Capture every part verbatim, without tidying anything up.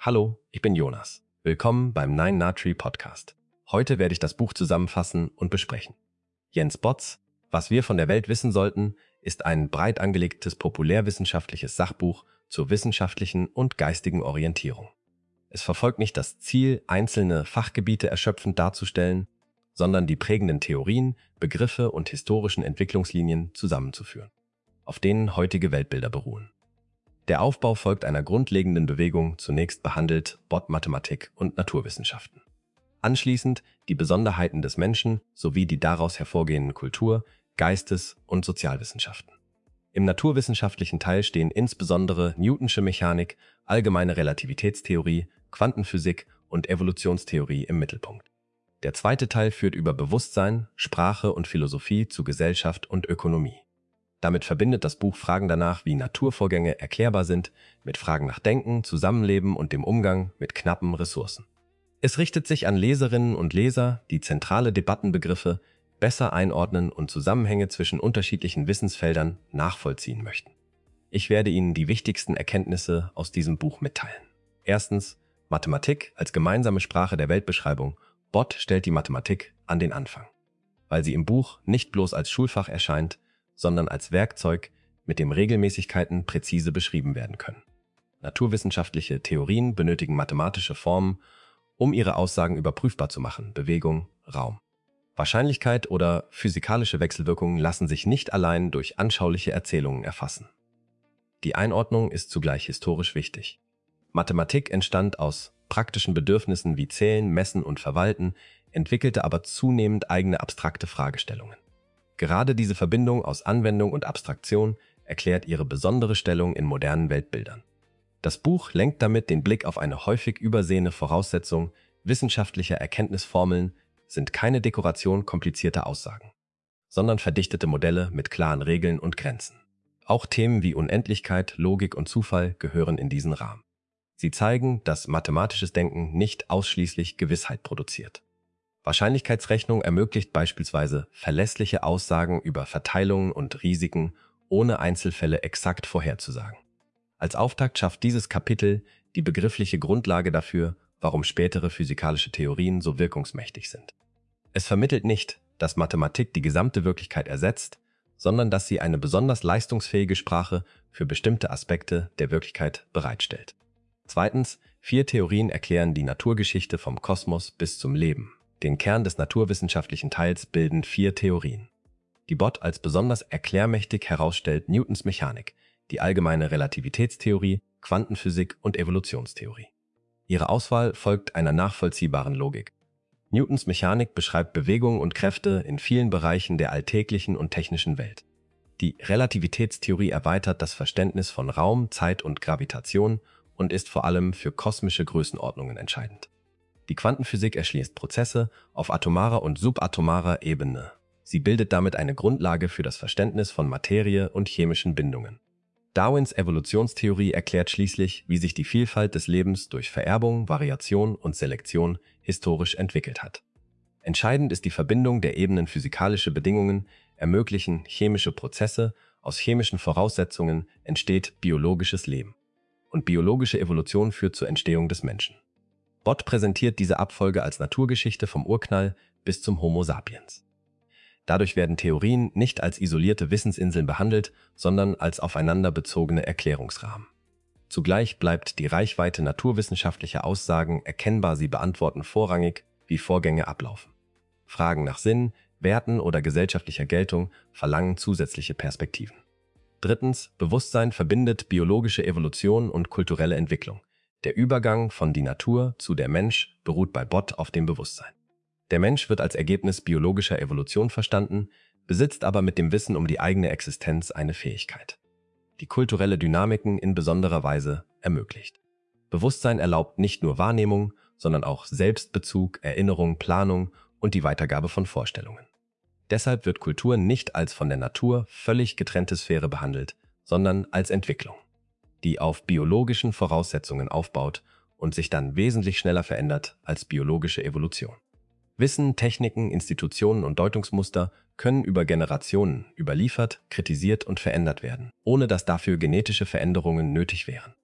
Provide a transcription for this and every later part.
Hallo, ich bin Jonas. Willkommen beim Nine Nutri Podcast. Heute werde ich das Buch zusammenfassen und besprechen. Jens Botts, Was wir von der Welt wissen sollten, ist ein breit angelegtes populärwissenschaftliches Sachbuch zur wissenschaftlichen und geistigen Orientierung. Es verfolgt nicht das Ziel, einzelne Fachgebiete erschöpfend darzustellen, sondern die prägenden Theorien, Begriffe und historischen Entwicklungslinien zusammenzuführen, auf denen heutige Weltbilder beruhen. Der Aufbau folgt einer grundlegenden Bewegung, zunächst behandelt Bott Mathematik und Naturwissenschaften. Anschließend die Besonderheiten des Menschen sowie die daraus hervorgehenden Kultur-, Geistes- und Sozialwissenschaften. Im naturwissenschaftlichen Teil stehen insbesondere Newtonsche Mechanik, allgemeine Relativitätstheorie, Quantenphysik und Evolutionstheorie im Mittelpunkt. Der zweite Teil führt über Bewusstsein, Sprache und Philosophie zu Gesellschaft und Ökonomie. Damit verbindet das Buch Fragen danach, wie Naturvorgänge erklärbar sind, mit Fragen nach Denken, Zusammenleben und dem Umgang mit knappen Ressourcen. Es richtet sich an Leserinnen und Leser, die zentrale Debattenbegriffe besser einordnen und Zusammenhänge zwischen unterschiedlichen Wissensfeldern nachvollziehen möchten. Ich werde Ihnen die wichtigsten Erkenntnisse aus diesem Buch mitteilen. Erstens, Mathematik als gemeinsame Sprache der Weltbeschreibung. Bott stellt die Mathematik an den Anfang, weil sie im Buch nicht bloß als Schulfach erscheint, sondern als Werkzeug, mit dem Regelmäßigkeiten präzise beschrieben werden können. Naturwissenschaftliche Theorien benötigen mathematische Formen, um ihre Aussagen überprüfbar zu machen, Bewegung, Raum. Wahrscheinlichkeit oder physikalische Wechselwirkungen lassen sich nicht allein durch anschauliche Erzählungen erfassen. Die Einordnung ist zugleich historisch wichtig. Mathematik entstand aus praktischen Bedürfnissen wie Zählen, Messen und Verwalten, entwickelte aber zunehmend eigene abstrakte Fragestellungen. Gerade diese Verbindung aus Anwendung und Abstraktion erklärt ihre besondere Stellung in modernen Weltbildern. Das Buch lenkt damit den Blick auf eine häufig übersehene Voraussetzung wissenschaftlicher Erkenntnisformeln sind keine Dekoration komplizierter Aussagen, sondern verdichtete Modelle mit klaren Regeln und Grenzen. Auch Themen wie Unendlichkeit, Logik und Zufall gehören in diesen Rahmen. Sie zeigen, dass mathematisches Denken nicht ausschließlich Gewissheit produziert. Wahrscheinlichkeitsrechnung ermöglicht beispielsweise verlässliche Aussagen über Verteilungen und Risiken, ohne Einzelfälle exakt vorherzusagen. Als Auftakt schafft dieses Kapitel die begriffliche Grundlage dafür, warum spätere physikalische Theorien so wirkungsmächtig sind. Es vermittelt nicht, dass Mathematik die gesamte Wirklichkeit ersetzt, sondern dass sie eine besonders leistungsfähige Sprache für bestimmte Aspekte der Wirklichkeit bereitstellt. Zweitens, vier Theorien erklären die Naturgeschichte vom Kosmos bis zum Leben. Den Kern des naturwissenschaftlichen Teils bilden vier Theorien. Die Bott als besonders erklärmächtig herausstellt Newtons Mechanik, die allgemeine Relativitätstheorie, Quantenphysik und Evolutionstheorie. Ihre Auswahl folgt einer nachvollziehbaren Logik. Newtons Mechanik beschreibt Bewegung und Kräfte in vielen Bereichen der alltäglichen und technischen Welt. Die Relativitätstheorie erweitert das Verständnis von Raum, Zeit und Gravitation und ist vor allem für kosmische Größenordnungen entscheidend. Die Quantenphysik erschließt Prozesse auf atomarer und subatomarer Ebene. Sie bildet damit eine Grundlage für das Verständnis von Materie und chemischen Bindungen. Darwins Evolutionstheorie erklärt schließlich, wie sich die Vielfalt des Lebens durch Vererbung, Variation und Selektion historisch entwickelt hat. Entscheidend ist die Verbindung der Ebenen. Physikalische Bedingungen ermöglichen chemische Prozesse, aus chemischen Voraussetzungen entsteht biologisches Leben. Und biologische Evolution führt zur Entstehung des Menschen. Bott präsentiert diese Abfolge als Naturgeschichte vom Urknall bis zum Homo sapiens. Dadurch werden Theorien nicht als isolierte Wissensinseln behandelt, sondern als aufeinander bezogene Erklärungsrahmen. Zugleich bleibt die Reichweite naturwissenschaftlicher Aussagen erkennbar, sie beantworten vorrangig, wie Vorgänge ablaufen. Fragen nach Sinn, Werten oder gesellschaftlicher Geltung verlangen zusätzliche Perspektiven. Drittens, Bewusstsein verbindet biologische Evolution und kulturelle Entwicklung. Der Übergang von die Natur zu der Mensch beruht bei Bott auf dem Bewusstsein. Der Mensch wird als Ergebnis biologischer Evolution verstanden, besitzt aber mit dem Wissen um die eigene Existenz eine Fähigkeit, die kulturelle Dynamiken in besonderer Weise ermöglicht. Bewusstsein erlaubt nicht nur Wahrnehmung, sondern auch Selbstbezug, Erinnerung, Planung und die Weitergabe von Vorstellungen. Deshalb wird Kultur nicht als von der Natur völlig getrennte Sphäre behandelt, sondern als Entwicklung, die auf biologischen Voraussetzungen aufbaut und sich dann wesentlich schneller verändert als biologische Evolution. Wissen, Techniken, Institutionen und Deutungsmuster können über Generationen überliefert, kritisiert und verändert werden, ohne dass dafür genetische Veränderungen nötig wären.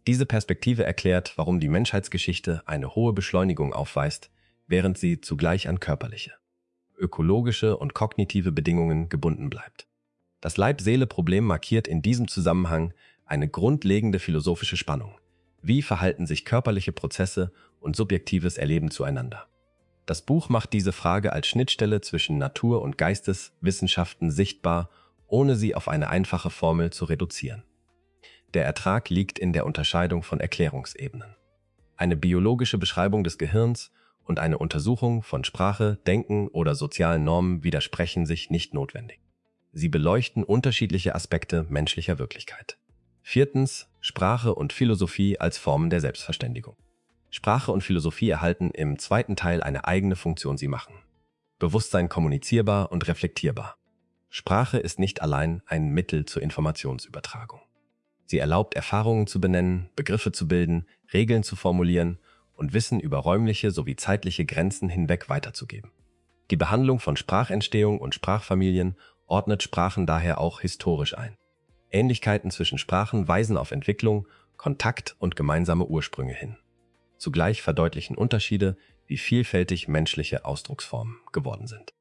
Diese Perspektive erklärt, warum die Menschheitsgeschichte eine hohe Beschleunigung aufweist, während sie zugleich an körperliche, ökologische und kognitive Bedingungen gebunden bleibt. Das Leib-Seele-Problem markiert in diesem Zusammenhang eine grundlegende philosophische Spannung. Wie verhalten sich körperliche Prozesse und subjektives Erleben zueinander? Das Buch macht diese Frage als Schnittstelle zwischen Natur- und Geisteswissenschaften sichtbar, ohne sie auf eine einfache Formel zu reduzieren. Der Ertrag liegt in der Unterscheidung von Erklärungsebenen. Eine biologische Beschreibung des Gehirns und eine Untersuchung von Sprache, Denken oder sozialen Normen widersprechen sich nicht notwendig. Sie beleuchten unterschiedliche Aspekte menschlicher Wirklichkeit. Viertens, Sprache und Philosophie als Formen der Selbstverständigung. Sprache und Philosophie erhalten im zweiten Teil eine eigene Funktion. Sie machen Bewusstsein kommunizierbar und reflektierbar. Sprache ist nicht allein ein Mittel zur Informationsübertragung. Sie erlaubt, Erfahrungen zu benennen, Begriffe zu bilden, Regeln zu formulieren und Wissen über räumliche sowie zeitliche Grenzen hinweg weiterzugeben. Die Behandlung von Sprachentstehung und Sprachfamilien ordnet Sprachen daher auch historisch ein. Ähnlichkeiten zwischen Sprachen weisen auf Entwicklung, Kontakt und gemeinsame Ursprünge hin. Zugleich verdeutlichen Unterschiede, wie vielfältig menschliche Ausdrucksformen geworden sind.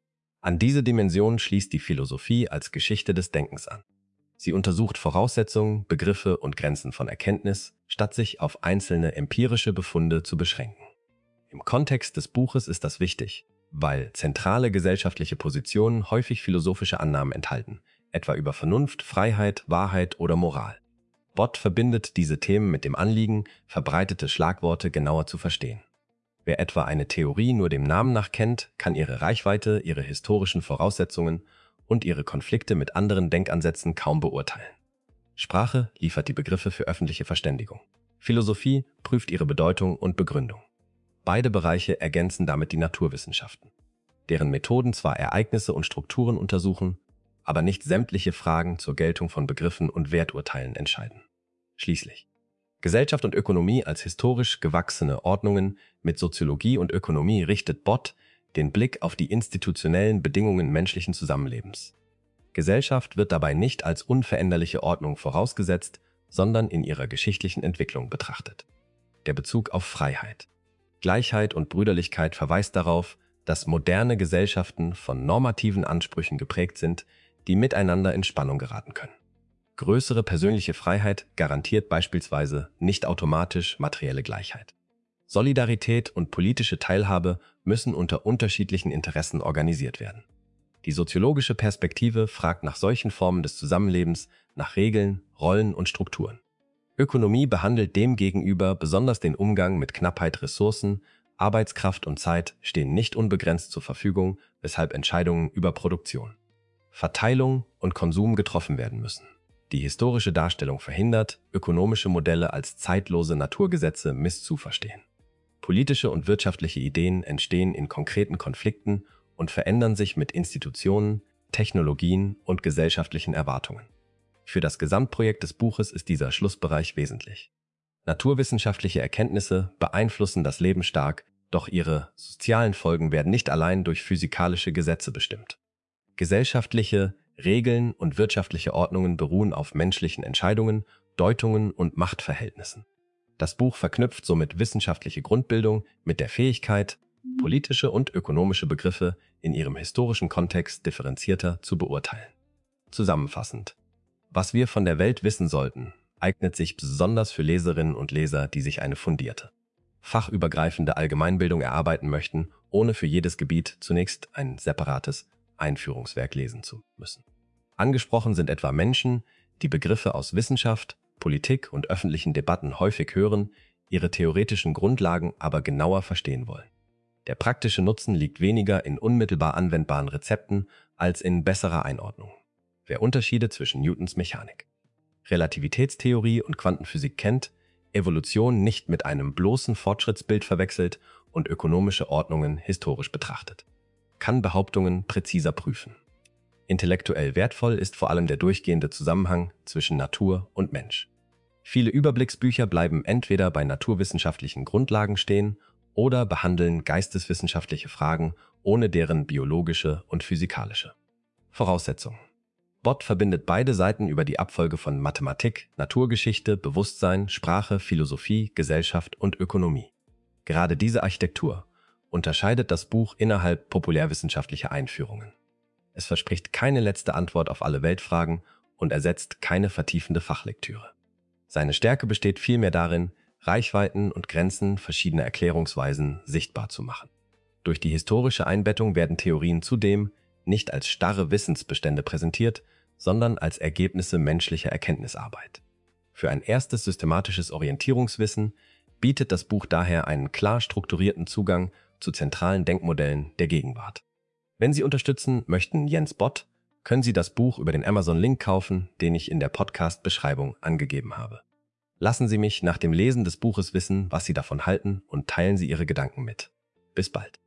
An diese Dimension schließt die Philosophie als Geschichte des Denkens an. Sie untersucht Voraussetzungen, Begriffe und Grenzen von Erkenntnis, statt sich auf einzelne empirische Befunde zu beschränken. Im Kontext des Buches ist das wichtig, weil zentrale gesellschaftliche Positionen häufig philosophische Annahmen enthalten, etwa über Vernunft, Freiheit, Wahrheit oder Moral. Bott verbindet diese Themen mit dem Anliegen, verbreitete Schlagworte genauer zu verstehen. Wer etwa eine Theorie nur dem Namen nach kennt, kann ihre Reichweite, ihre historischen Voraussetzungen und ihre Konflikte mit anderen Denkansätzen kaum beurteilen. Sprache liefert die Begriffe für öffentliche Verständigung. Philosophie prüft ihre Bedeutung und Begründung. Beide Bereiche ergänzen damit die Naturwissenschaften, deren Methoden zwar Ereignisse und Strukturen untersuchen, aber nicht sämtliche Fragen zur Geltung von Begriffen und Werturteilen entscheiden. Schließlich: Gesellschaft und Ökonomie als historisch gewachsene Ordnungen mit Soziologie und Ökonomie richtet Bott den Blick auf die institutionellen Bedingungen menschlichen Zusammenlebens. Gesellschaft wird dabei nicht als unveränderliche Ordnung vorausgesetzt, sondern in ihrer geschichtlichen Entwicklung betrachtet. Der Bezug auf Freiheit, Gleichheit und Brüderlichkeit verweist darauf, dass moderne Gesellschaften von normativen Ansprüchen geprägt sind, die miteinander in Spannung geraten können. Größere persönliche Freiheit garantiert beispielsweise nicht automatisch materielle Gleichheit. Solidarität und politische Teilhabe müssen unter unterschiedlichen Interessen organisiert werden. Die soziologische Perspektive fragt nach solchen Formen des Zusammenlebens, nach Regeln, Rollen und Strukturen. Ökonomie behandelt demgegenüber besonders den Umgang mit Knappheit. Ressourcen, Arbeitskraft und Zeit stehen nicht unbegrenzt zur Verfügung, weshalb Entscheidungen über Produktion, Verteilung und Konsum getroffen werden müssen. Die historische Darstellung verhindert, ökonomische Modelle als zeitlose Naturgesetze misszuverstehen. Politische und wirtschaftliche Ideen entstehen in konkreten Konflikten und verändern sich mit Institutionen, Technologien und gesellschaftlichen Erwartungen. Für das Gesamtprojekt des Buches ist dieser Schlussbereich wesentlich. Naturwissenschaftliche Erkenntnisse beeinflussen das Leben stark, doch ihre sozialen Folgen werden nicht allein durch physikalische Gesetze bestimmt. Gesellschaftliche Regeln und wirtschaftliche Ordnungen beruhen auf menschlichen Entscheidungen, Deutungen und Machtverhältnissen. Das Buch verknüpft somit wissenschaftliche Grundbildung mit der Fähigkeit, politische und ökonomische Begriffe in ihrem historischen Kontext differenzierter zu beurteilen. Zusammenfassend: Was wir von der Welt wissen sollten, eignet sich besonders für Leserinnen und Leser, die sich eine fundierte, fachübergreifende Allgemeinbildung erarbeiten möchten, ohne für jedes Gebiet zunächst ein separates Einführungswerk lesen zu müssen. Angesprochen sind etwa Menschen, die Begriffe aus Wissenschaft, Politik und öffentlichen Debatten häufig hören, ihre theoretischen Grundlagen aber genauer verstehen wollen. Der praktische Nutzen liegt weniger in unmittelbar anwendbaren Rezepten als in besserer Einordnung. Wer Unterschiede zwischen Newtons Mechanik, Relativitätstheorie und Quantenphysik kennt, Evolution nicht mit einem bloßen Fortschrittsbild verwechselt und ökonomische Ordnungen historisch betrachtet, kann Behauptungen präziser prüfen. Intellektuell wertvoll ist vor allem der durchgehende Zusammenhang zwischen Natur und Mensch. Viele Überblicksbücher bleiben entweder bei naturwissenschaftlichen Grundlagen stehen oder behandeln geisteswissenschaftliche Fragen ohne deren biologische und physikalische Voraussetzungen. Bott verbindet beide Seiten über die Abfolge von Mathematik, Naturgeschichte, Bewusstsein, Sprache, Philosophie, Gesellschaft und Ökonomie. Gerade diese Architektur unterscheidet das Buch innerhalb populärwissenschaftlicher Einführungen. Es verspricht keine letzte Antwort auf alle Weltfragen und ersetzt keine vertiefende Fachlektüre. Seine Stärke besteht vielmehr darin, Reichweiten und Grenzen verschiedener Erklärungsweisen sichtbar zu machen. Durch die historische Einbettung werden Theorien zudem nicht als starre Wissensbestände präsentiert, sondern als Ergebnisse menschlicher Erkenntnisarbeit. Für ein erstes systematisches Orientierungswissen bietet das Buch daher einen klar strukturierten Zugang zu zentralen Denkmodellen der Gegenwart. Wenn Sie unterstützen möchten Jens Bott, können Sie das Buch über den Amazon-Link kaufen, den ich in der Podcast-Beschreibung angegeben habe. Lassen Sie mich nach dem Lesen des Buches wissen, was Sie davon halten, und teilen Sie Ihre Gedanken mit. Bis bald.